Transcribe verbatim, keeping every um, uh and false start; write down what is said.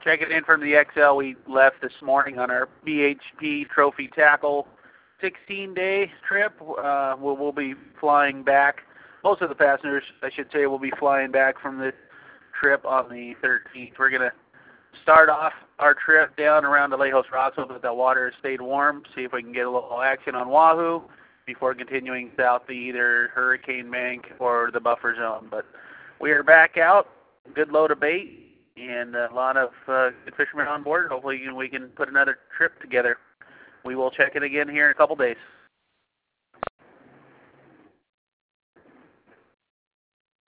Checking in from the X L. We left this morning on our B H P Trophy Tackle sixteen-day trip. Uh, we'll, we'll be flying back. Most of the passengers, I should say, will be flying back from the trip on the thirteenth. We're going to start off our trip down around the Lejos Rocks so that the water has stayed warm, see if we can get a little action on Wahoo before continuing south to either Hurricane Bank or the buffer zone. But we are back out, good load of bait, and a lot of uh, good fishermen on board. Hopefully we can put another trip together. We will check it again here in a couple days.